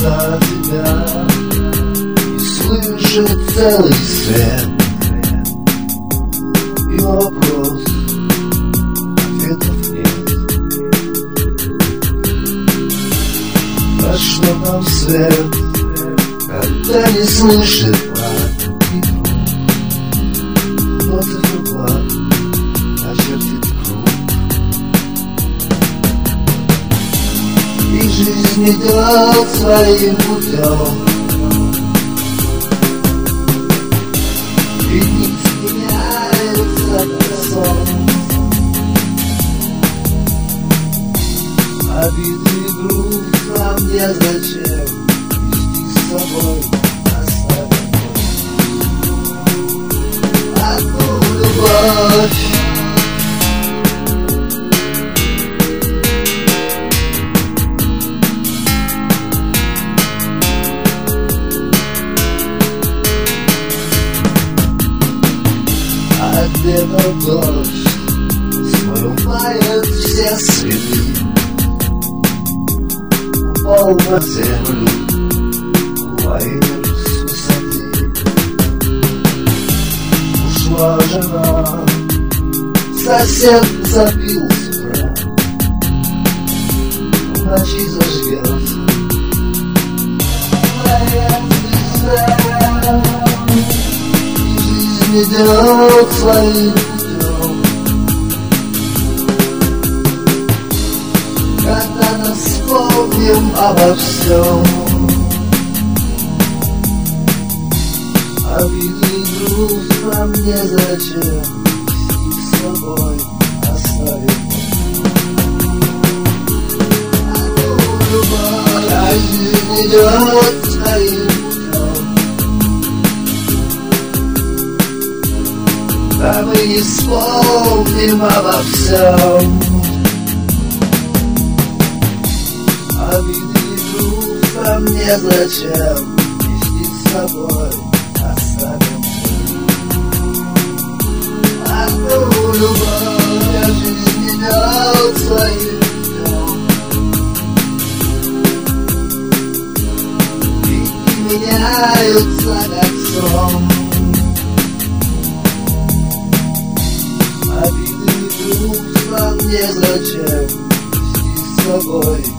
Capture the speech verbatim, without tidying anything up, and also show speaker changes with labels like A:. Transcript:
A: за тебя и слышит целый свет. И вопрос, ответов нет. А что там свет, когда не слышит брат и друг? Вот и фруклад очертит круг, и жизнь идет своим путем. И дни сменяются как сон. Обиды и груз нам незачем вести с собой, оставим одну любовь. А где-то дождь смывает все следы, упал на землю лайнер с высоты. Ушла жена, сосед запил с утра, в ночи зажгется моя звезда. И жизнь идет своим путем. Когда-то вспомним обо всем. Обиды и груз нам незачем вести с собой, оставим одну любовь. А жизнь идет своим путем. Да мы не вспомним обо всем. Обиды и груз нам незачем вести с собой, оставим одну любовь. А жизнь идет своим путем. И дни меняются как сон. Обиды и груз нам незачем вести с собой,